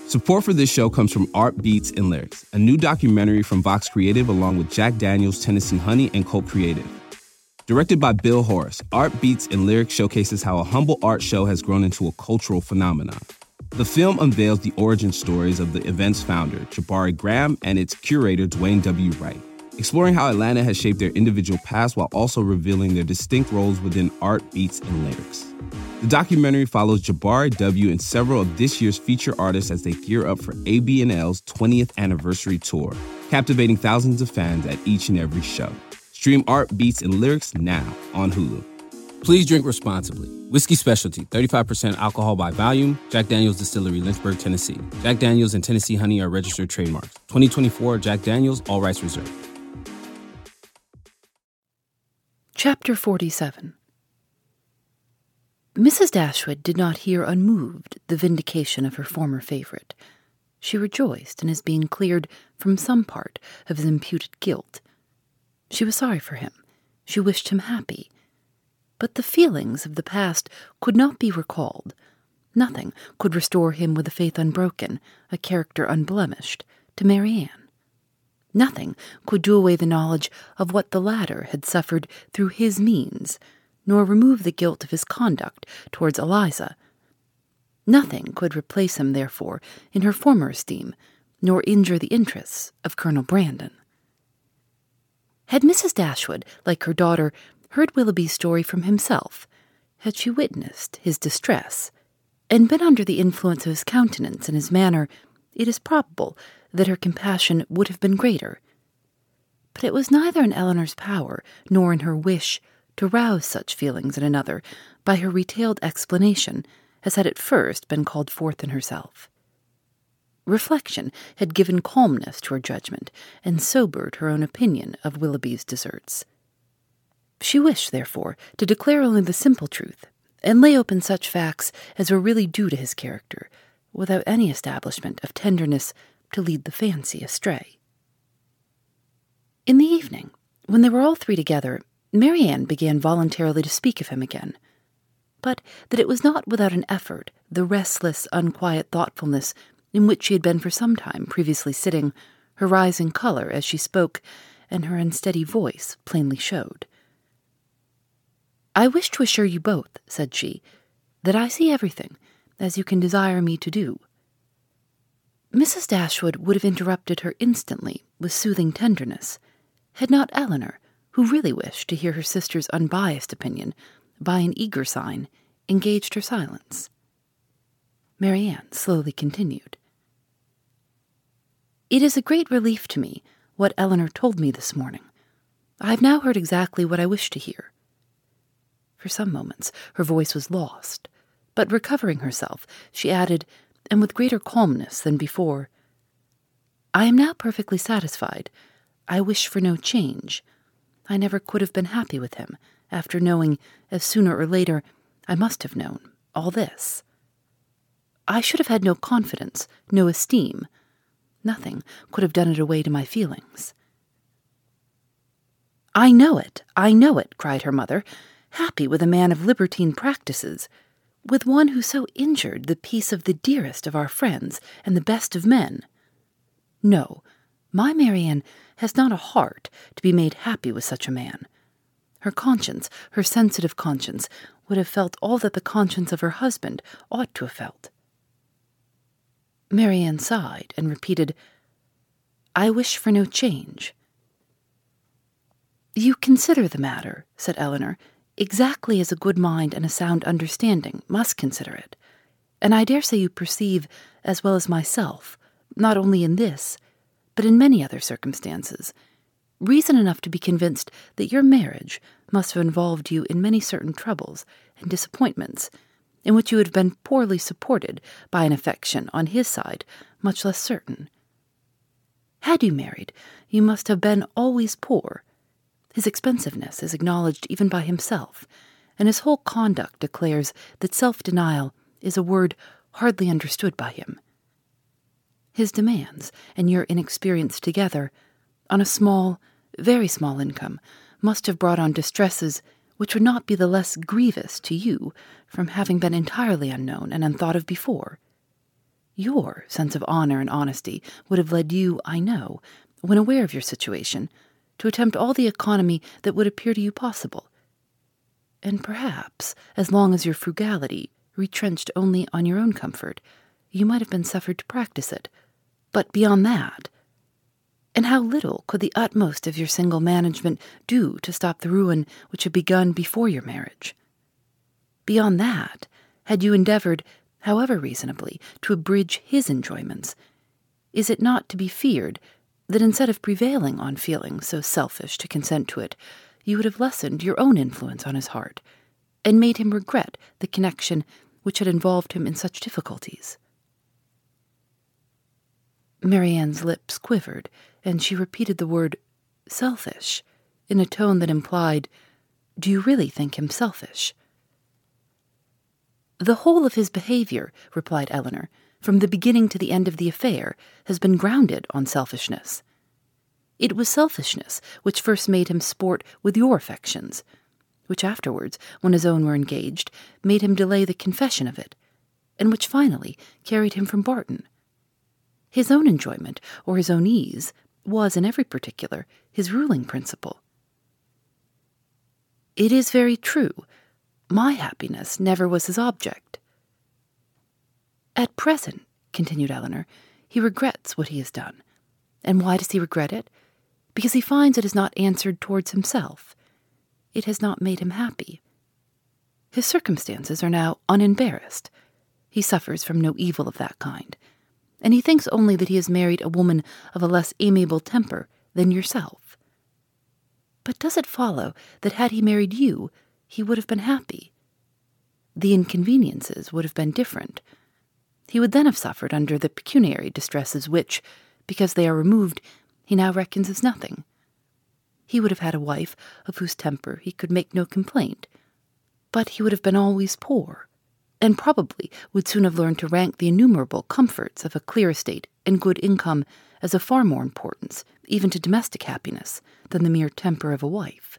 Support for this show comes from Art Beats and Lyrics, a new documentary from Vox Creative along with Jack Daniels, Tennessee Honey, and Cult Creative. Directed by Bill Horace, Art Beats and Lyrics showcases how a humble art show has grown into a cultural phenomenon. The film unveils the origin stories of the event's founder, Jabari Graham, and its curator, Dwayne W. Wright, exploring how Atlanta has shaped their individual paths while also revealing their distinct roles within Art Beats and Lyrics. The documentary follows Jabari W. and several of this year's feature artists as they gear up for ABNL's 20th anniversary tour, captivating thousands of fans at each and every show. Stream Art Beats and Lyrics now on Hulu. Please drink responsibly. Whiskey Specialty, 35% alcohol by volume. Jack Daniels Distillery, Lynchburg, Tennessee. Jack Daniels and Tennessee Honey are registered trademarks. 2024 Jack Daniels, all rights reserved. Chapter 47. Mrs. Dashwood did not hear unmoved the vindication of her former favorite. She rejoiced in his being cleared from some part of his imputed guilt. She was sorry for him. She wished him happy. But the feelings of the past could not be recalled. Nothing could restore him with a faith unbroken, a character unblemished, to Marianne. Nothing could do away the knowledge of what the latter had suffered through his means, nor remove the guilt of his conduct towards Eliza. Nothing could replace him, therefore, in her former esteem, nor injure the interests of Colonel Brandon. Had Mrs. Dashwood, like her daughter, heard Willoughby's story from himself, had she witnessed his distress, and been under the influence of his countenance and his manner, it is probable that her compassion would have been greater. But it was neither in Elinor's power nor in her wish to rouse such feelings in another by her retailed explanation as had at first been called forth in herself. Reflection had given calmness to her judgment and sobered her own opinion of Willoughby's deserts. She wished, therefore, to declare only the simple truth, and lay open such facts as were really due to his character, without any establishment of tenderness to lead the fancy astray. In the evening, when they were all three together, Marianne began voluntarily to speak of him again, but that it was not without an effort, the restless, unquiet thoughtfulness in which she had been for some time previously sitting, her rising color as she spoke, and her unsteady voice plainly showed. "I wish to assure you both," said she, "that I see everything, as you can desire me to do." Mrs. Dashwood would have interrupted her instantly with soothing tenderness, had not Elinor, who really wished to hear her sister's unbiased opinion, by an eager sign, engaged her silence. Marianne slowly continued. "It is a great relief to me what Elinor told me this morning. I have now heard exactly what I wished to hear." For some moments her voice was lost, but recovering herself, she added, and with greater calmness than before, "I am now perfectly satisfied. I wish for no change. I never could have been happy with him, after knowing, as sooner or later I must have known, all this. I should have had no confidence, no esteem. Nothing could have done it away to my feelings." I know it, cried her mother, "happy with a man of libertine practices, with one who so injured the peace of the dearest of our friends and the best of men. No, my Marianne has not a heart to be made happy with such a man. Her conscience, her sensitive conscience, would have felt all that the conscience of her husband ought to have felt." Marianne sighed and repeated, "I wish for no change." "You consider the matter," said Elinor, "exactly as a good mind and a sound understanding must consider it, and I dare say you perceive, as well as myself, not only in this, but in many other circumstances, reason enough to be convinced that your marriage must have involved you in many certain troubles and disappointments, in which you had been poorly supported by an affection on his side much less certain. Had you married, you must have been always poor. His expensiveness is acknowledged even by himself, and his whole conduct declares that self-denial is a word hardly understood by him. His demands and your inexperience together, on a small, very small income, must have brought on distresses which would not be the less grievous to you from having been entirely unknown and unthought of before. Your sense of honor and honesty would have led you, I know, when aware of your situation, to attempt all the economy that would appear to you possible. And perhaps, as long as your frugality retrenched only on your own comfort, you might have been suffered to practice it. But beyond that, and how little could the utmost of your single management do to stop the ruin which had begun before your marriage? Beyond that, had you endeavored, however reasonably, to abridge his enjoyments, is it not to be feared that instead of prevailing on feelings so selfish to consent to it, you would have lessened your own influence on his heart, and made him regret the connection which had involved him in such difficulties? Marianne's lips quivered, and she repeated the word selfish in a tone that implied, "Do you really think him selfish?" "The whole of his behavior," replied Eleanor, "from the beginning to the end of the affair, has been grounded on selfishness. It was selfishness which first made him sport with your affections, which afterwards, when his own were engaged, made him delay the confession of it, and which finally carried him from Barton. His own enjoyment, or his own ease, was, in every particular, his ruling principle. It is very true. My happiness never was his object. At present, continued Eleanor, he regrets what he has done. And why does he regret it? Because he finds it has not answered towards himself. It has not made him happy. His circumstances are now unembarrassed. He suffers from no evil of that kind, and he thinks only that he has married a woman of a less amiable temper than yourself. But does it follow that had he married you, he would have been happy? The inconveniences would have been different. He would then have suffered under the pecuniary distresses which, because they are removed, he now reckons as nothing. He would have had a wife of whose temper he could make no complaint, but he would have been always poor, and probably would soon have learned to rank the innumerable comforts of a clear estate and good income as of far more importance, even to domestic happiness, than the mere temper of a wife.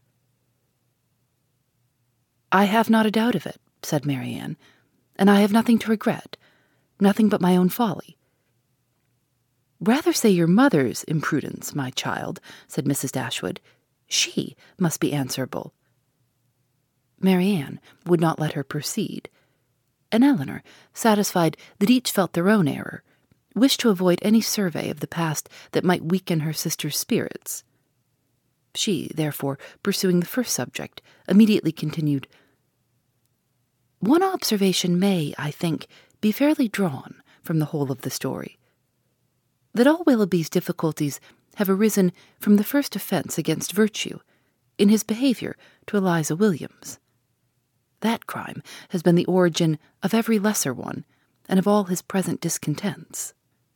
I have not a doubt of it, said Marianne, and I have nothing to regret, nothing but my own folly. Rather say your mother's imprudence, my child, said Mrs. Dashwood. She must be answerable. Marianne would not let her proceed, and Eleanor, satisfied that each felt their own error, wished to avoid any survey of the past that might weaken her sister's spirits. She, therefore, pursuing the first subject, immediately continued, One observation may, I think, be fairly drawn from the whole of the story, that all Willoughby's difficulties have arisen from the first offence against virtue, in his behaviour to Eliza Williams. That crime has been the origin of every lesser one, and of all his present discontents.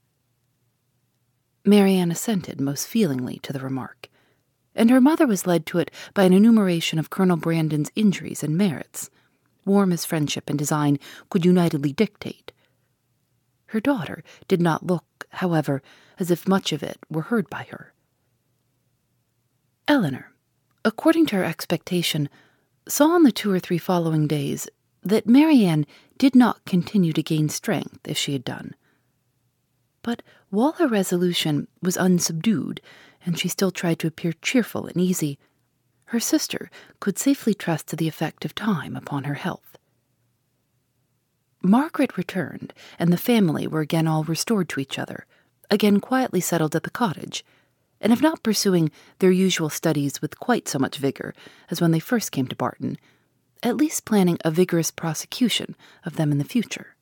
Marianne assented most feelingly to the remark, and her mother was led to it by an enumeration of Colonel Brandon's injuries and merits, warm as friendship and design could unitedly dictate. Her daughter did not look, however, as if much of it were heard by her. Eleanor, according to her expectation, saw on the 2 or 3 following days that Marianne did not continue to gain strength as she had done. But while her resolution was unsubdued, and she still tried to appear cheerful and easy, her sister could safely trust to the effect of time upon her health. Margaret returned, and the family were again all restored to each other, again quietly settled at the cottage, and if not pursuing their usual studies with quite so much vigor as when they first came to Barton, at least planning a vigorous prosecution of them in the future.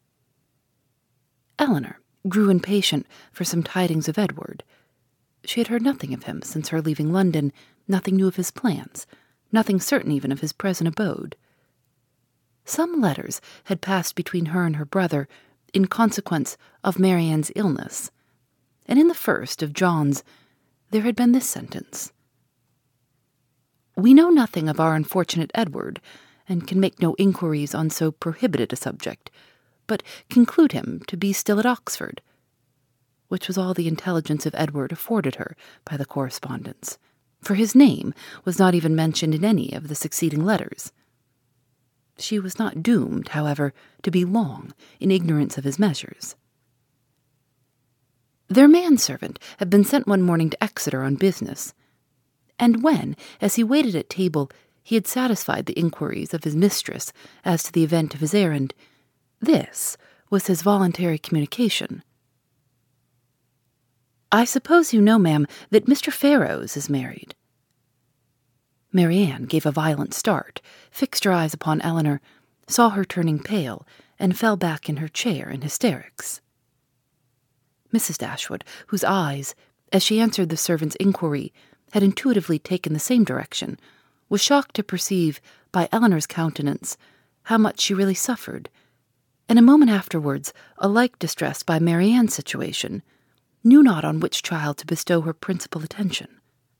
Eleanor grew impatient for some tidings of Edward. She had heard nothing of him since her leaving London, nothing new of his plans, nothing certain even of his present abode. Some letters had passed between her and her brother in consequence of Marianne's illness, and in the first of John's there had been this sentence: We know nothing of our unfortunate Edward, and can make no inquiries on so prohibited a subject, but conclude him to be still at Oxford, which was all the intelligence of Edward afforded her by the correspondence, for his name was not even mentioned in any of the succeeding letters. She was not doomed, however, to be long in ignorance of his measures. Their manservant had been sent one morning to Exeter on business, and when, as he waited at table, he had satisfied the inquiries of his mistress as to the event of his errand, this was his voluntary communication. "I suppose you know, ma'am, that Mr. Ferrars is married." Marianne gave a violent start, fixed her eyes upon Eleanor, saw her turning pale, and fell back in her chair in hysterics. Mrs. Dashwood, whose eyes, as she answered the servant's inquiry, had intuitively taken the same direction, was shocked to perceive, by Eleanor's countenance, how much she really suffered, and a moment afterwards, alike distressed by Marianne's situation, knew not on which child to bestow her principal attention.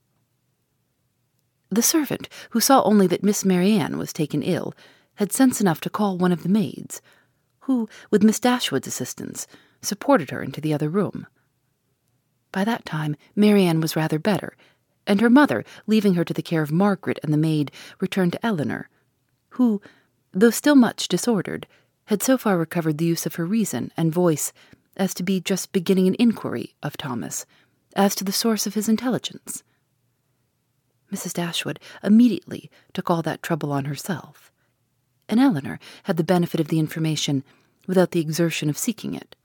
The servant, who saw only that Miss Marianne was taken ill, had sense enough to call one of the maids, who, with Miss Dashwood's assistance, supported her into the other room. By that time Marianne was rather better, and her mother, leaving her to the care of Margaret and the maid, returned to Eleanor, who, though still much disordered, had so far recovered the use of her reason and voice as to be just beginning an inquiry of Thomas as to the source of his intelligence. Mrs. Dashwood immediately took all that trouble on herself, and Eleanor had the benefit of the information without the exertion of seeking it.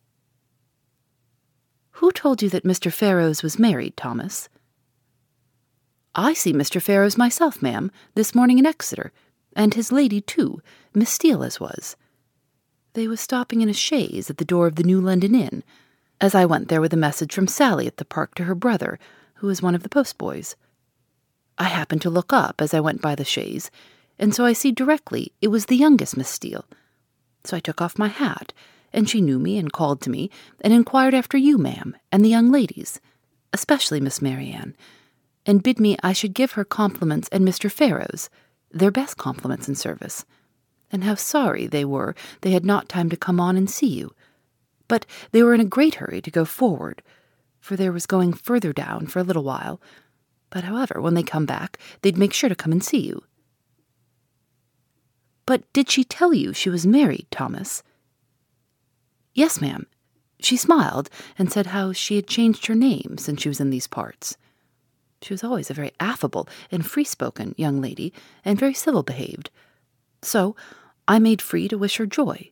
"Who told you that Mr. Ferrars was married, Thomas?" "I see Mr. Ferrars myself, ma'am, this morning in Exeter, and his lady, too, Miss Steele as was. They was stopping in a chaise at the door of the New London Inn, as I went there with a message from Sally at the park to her brother, who is one of the postboys. I happened to look up as I went by the chaise, and so I see directly it was the youngest Miss Steele. So I took off my hat, and she knew me and called to me, and inquired after you, ma'am, and the young ladies, especially Miss Marianne, and bid me I should give her compliments and Mr. Ferrars, their best compliments and service, and how sorry they were they had not time to come on and see you, but they were in a great hurry to go forward, for there was going further down for a little while, but however, when they come back, they'd make sure to come and see you." "But did she tell you she was married, Thomas?" "Yes, ma'am. She smiled and said how she had changed her name since she was in these parts. She was always a very affable and free-spoken young lady, and very civil-behaved. So I made free to wish her joy."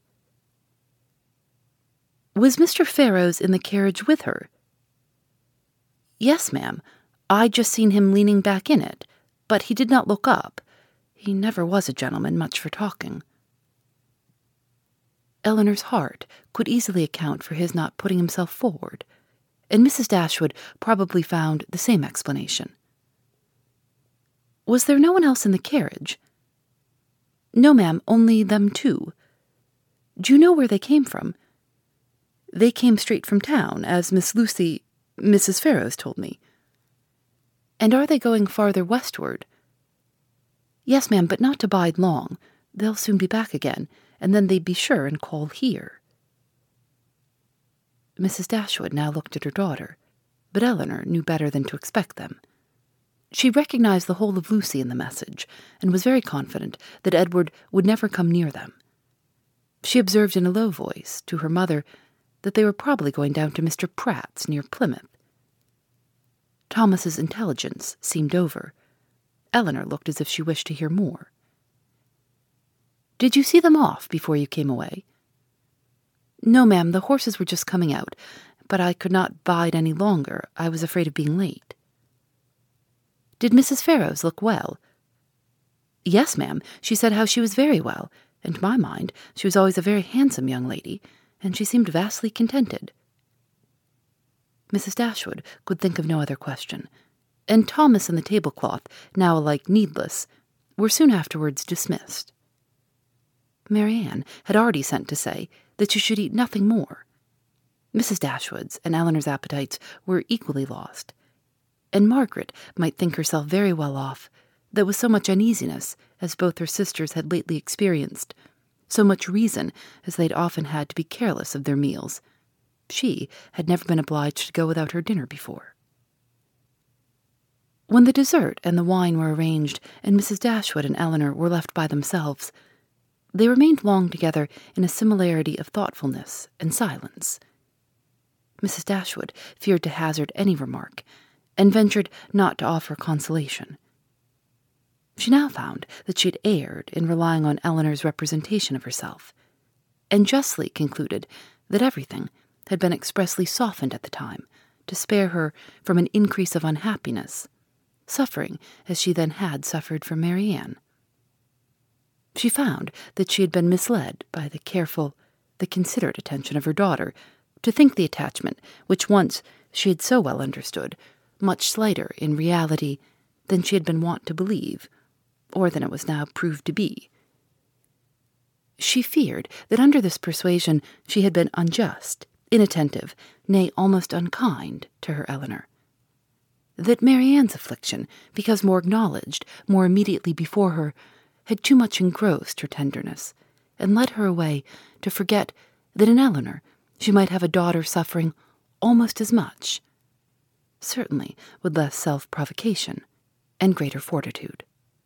"Was Mr. Ferrars in the carriage with her?" "Yes, ma'am. I just seen him leaning back in it, but he did not look up. He never was a gentleman much for talking." Eleanor's heart could easily account for his not putting himself forward, and Mrs. Dashwood probably found the same explanation. "Was there no one else in the carriage?" "No, ma'am, only them two." "Do you know where they came from?" "They came straight from town, as Mrs. Ferrars told me." "And are they going farther westward?" "Yes, ma'am, but not to bide long. They'll soon be back again, and then they'd be sure and call here." Mrs. Dashwood now looked at her daughter, but Eleanor knew better than to expect them. She recognized the whole of Lucy in the message, and was very confident that Edward would never come near them. She observed in a low voice to her mother that they were probably going down to Mr. Pratt's near Plymouth. Thomas's intelligence seemed over. Eleanor looked as if she wished to hear more. "Did you see them off before you came away?" "No, ma'am, the horses were just coming out, but I could not bide any longer. I was afraid of being late." "Did Mrs. Ferrars look well?" "Yes, ma'am, she said how she was very well, and to my mind she was always a very handsome young lady, and she seemed vastly contented." Mrs. Dashwood could think of no other question, and Thomas and the tablecloth, now alike needless, were soon afterwards dismissed. Marianne had already sent to say that she should eat nothing more. Mrs. Dashwood's and Eleanor's appetites were equally lost, and Margaret might think herself very well off, that with so much uneasiness as both her sisters had lately experienced, so much reason as they had often had to be careless of their meals, she had never been obliged to go without her dinner before. When the dessert and the wine were arranged, and Mrs. Dashwood and Eleanor were left by themselves, they remained long together in a similarity of thoughtfulness and silence. Mrs. Dashwood feared to hazard any remark, and ventured not to offer consolation. She now found that she had erred in relying on Elinor's representation of herself, and justly concluded that everything had been expressly softened at the time to spare her from an increase of unhappiness, suffering as she then had suffered from Marianne. She found that she had been misled by the careful, the considerate attention of her daughter to think the attachment, which once she had so well understood, much slighter in reality than she had been wont to believe, or than it was now proved to be. She feared that under this persuasion she had been unjust, inattentive, nay, almost unkind to her Elinor. That Marianne's affliction, because more acknowledged, more immediately before her, had too much engrossed her tenderness, and led her away to forget that in Elinor she might have a daughter suffering almost as much, certainly with less self-provocation and greater fortitude.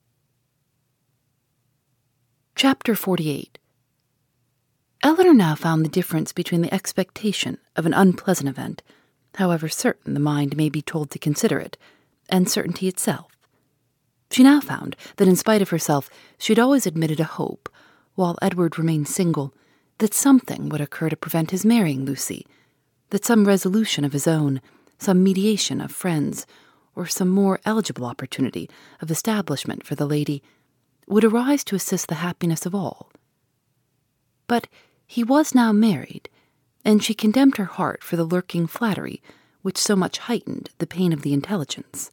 Chapter 48. Elinor now found the difference between the expectation of an unpleasant event, however certain the mind may be told to consider it, and certainty itself. She now found that in spite of herself she had always admitted a hope, while Edward remained single, that something would occur to prevent his marrying Lucy, that some resolution of his own, some mediation of friends, or some more eligible opportunity of establishment for the lady would arise to assist the happiness of all. But he was now married, and she condemned her heart for the lurking flattery which so much heightened the pain of the intelligence.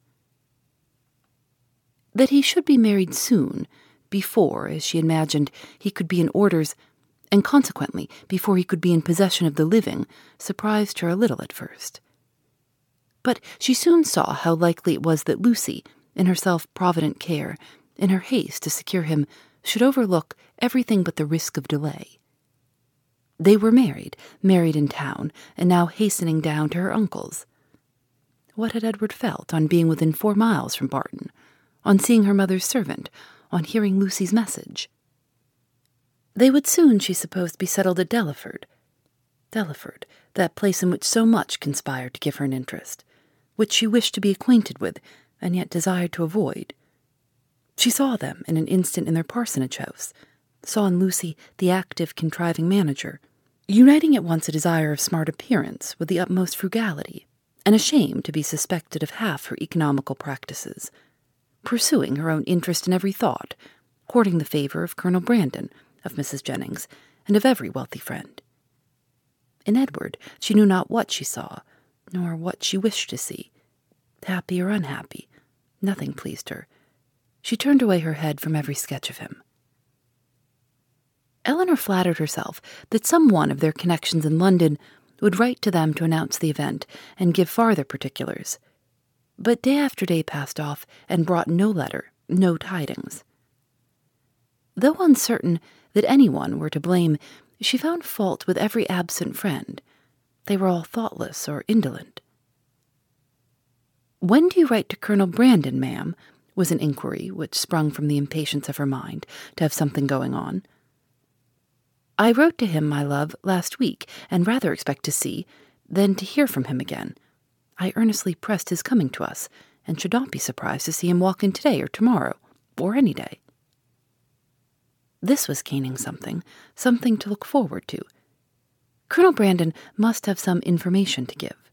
That he should be married soon, before, as she imagined, he could be in orders, and consequently before he could be in possession of the living, surprised her a little at first. But she soon saw how likely it was that Lucy, in her self-provident care, in her haste to secure him, should overlook everything but the risk of delay. They were married in town, and now hastening down to her uncle's. What had Edward felt on being within 4 miles from Barton, on seeing her mother's servant, on hearing Lucy's message? They would soon, she supposed, be settled at Delaford. Delaford, that place in which so much conspired to give her an interest, which she wished to be acquainted with, and yet desired to avoid. She saw them in an instant in their parsonage house, saw in Lucy the active, contriving manager, uniting at once a desire of smart appearance with the utmost frugality, and ashamed to be suspected of half her economical practices, pursuing her own interest in every thought, courting the favour of Colonel Brandon, of Mrs. Jennings, and of every wealthy friend. In Edward she knew not what she saw, nor what she wished to see. Happy or unhappy, nothing pleased her. She turned away her head from every sketch of him. Elinor flattered herself that some one of their connections in London would write to them to announce the event and give farther particulars. But day after day passed off and brought no letter, no tidings. Though uncertain that anyone were to blame, she found fault with every absent friend. They were all thoughtless or indolent. "When do you write to Colonel Brandon, ma'am?" was an inquiry which sprung from the impatience of her mind to have something going on. "I wrote to him, my love, last week, and rather expect to see, than to hear from him again. I earnestly pressed his coming to us, and should not be surprised to see him walk in today or tomorrow, or any day." This was gaining something to look forward to. Colonel Brandon must have some information to give.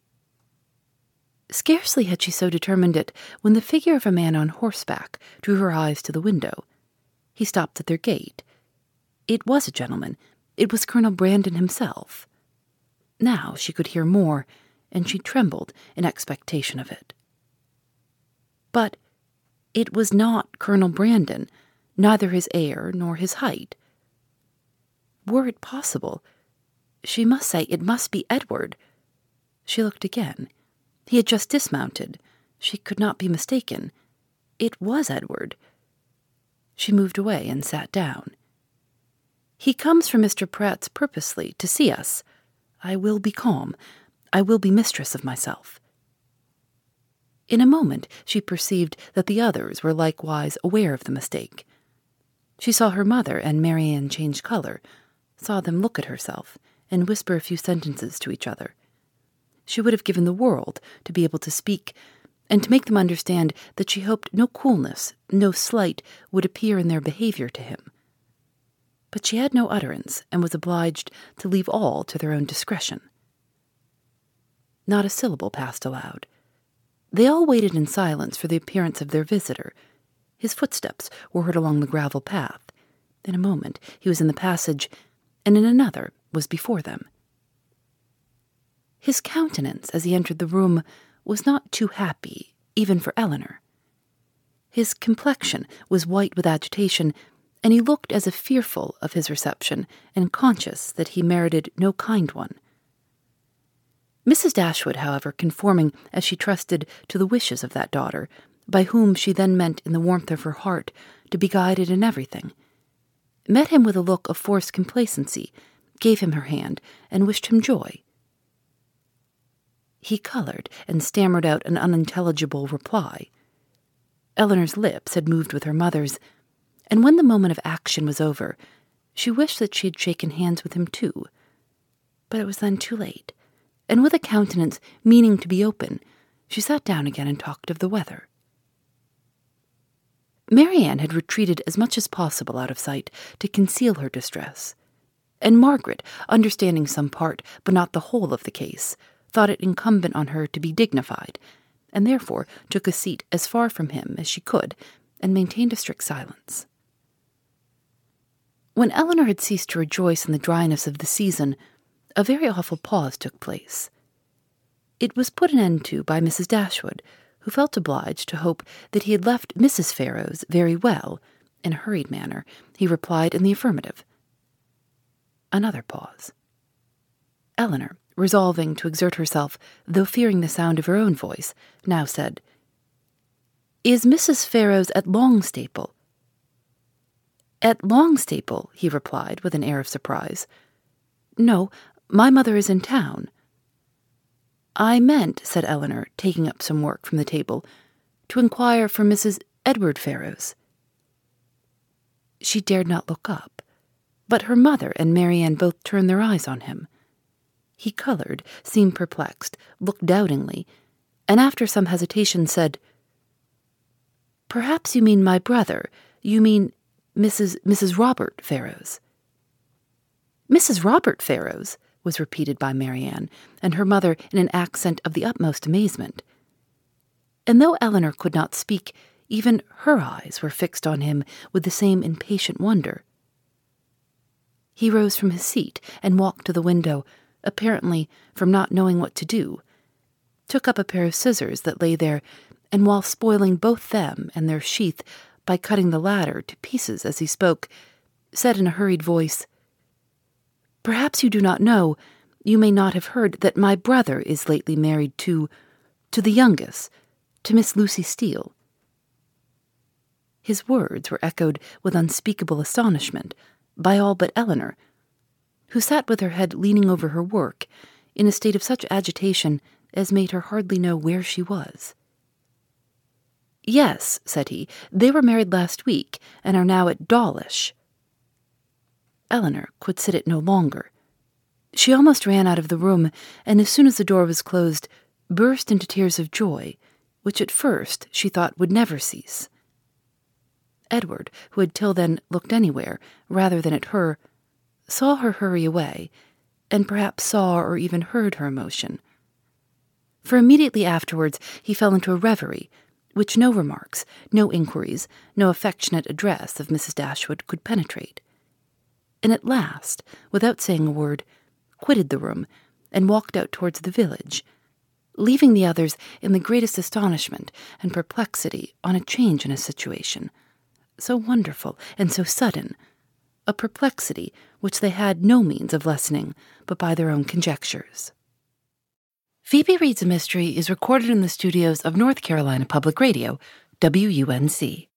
Scarcely had she so determined it when the figure of a man on horseback drew her eyes to the window. He stopped at their gate. It was a gentleman. It was Colonel Brandon himself. Now she could hear more, and she trembled in expectation of it. But it was not Colonel Brandon, neither his air nor his height. Were it possible, she must say it must be Edward. She looked again. He had just dismounted. She could not be mistaken. It was Edward. She moved away and sat down. "He comes from Mr. Pratt's purposely to see us. I will be calm. I will be mistress of myself." In a moment she perceived that the others were likewise aware of the mistake. She saw her mother and Marianne change colour, saw them look at herself, and whisper a few sentences to each other. She would have given the world to be able to speak, and to make them understand that she hoped no coolness, no slight, would appear in their behavior to him. But she had no utterance, and was obliged to leave all to their own discretion. Not a syllable passed aloud. They all waited in silence for the appearance of their visitor. His footsteps were heard along the gravel path. In a moment he was in the passage, and in another was before them. His countenance, as he entered the room, was not too happy, even for Eleanor. His complexion was white with agitation, and he looked as if fearful of his reception and conscious that he merited no kind one. Mrs. Dashwood, however, conforming, as she trusted, to the wishes of that daughter, by whom she then meant in the warmth of her heart to be guided in everything, met him with a look of forced complacency, gave him her hand, and wished him joy. He coloured and stammered out an unintelligible reply. Eleanor's lips had moved with her mother's, and when the moment of action was over, she wished that she had shaken hands with him too. But it was then too late, and with a countenance meaning to be open, she sat down again and talked of the weather. Marianne had retreated as much as possible out of sight to conceal her distress, and Margaret, understanding some part but not the whole of the case, thought it incumbent on her to be dignified, and therefore took a seat as far from him as she could, and maintained a strict silence. When Eleanor had ceased to rejoice in the dryness of the season, a very awful pause took place. It was put an end to by Mrs. Dashwood, who felt obliged to hope that he had left Mrs. Ferrars very well. In a hurried manner, he replied in the affirmative. Another pause. Eleanor, resolving to exert herself, though fearing the sound of her own voice, now said, "Is Mrs. Ferrars at Longstaple?" "At Longstaple," he replied with an air of surprise. "No, my mother is in town." "I meant," said Eleanor, taking up some work from the table, "to inquire for Mrs. Edward Ferrars." She dared not look up, but her mother and Marianne both turned their eyes on him. He coloured, seemed perplexed, looked doubtingly, and after some hesitation said, "Perhaps you mean my brother. You mean Mrs. Robert Ferrars." "Mrs. Robert Ferrars," was repeated by Marianne, and her mother in an accent of the utmost amazement. And though Eleanor could not speak, even her eyes were fixed on him with the same impatient wonder. He rose from his seat and walked to the window, apparently from not knowing what to do, took up a pair of scissors that lay there, and while spoiling both them and their sheath by cutting the latter to pieces as he spoke, said in a hurried voice, "Perhaps you do not know, you may not have heard, that my brother is lately married to the youngest, to Miss Lucy Steele." His words were echoed with unspeakable astonishment by all but Eleanor, who sat with her head leaning over her work, in a state of such agitation as made her hardly know where she was. "Yes," said he, "they were married last week, and are now at Dawlish." Eleanor could sit it no longer. She almost ran out of the room, and as soon as the door was closed, burst into tears of joy, which at first she thought would never cease. Edward, who had till then looked anywhere rather than at her, saw her hurry away, and perhaps saw or even heard her emotion. For immediately afterwards he fell into a reverie, which no remarks, no inquiries, no affectionate address of Mrs. Dashwood could penetrate, and at last, without saying a word, quitted the room and walked out towards the village, leaving the others in the greatest astonishment and perplexity on a change in his situation, so wonderful and so sudden, a perplexity which they had no means of lessening but by their own conjectures. Phoebe Reads a Mystery is recorded in the studios of North Carolina Public Radio, WUNC.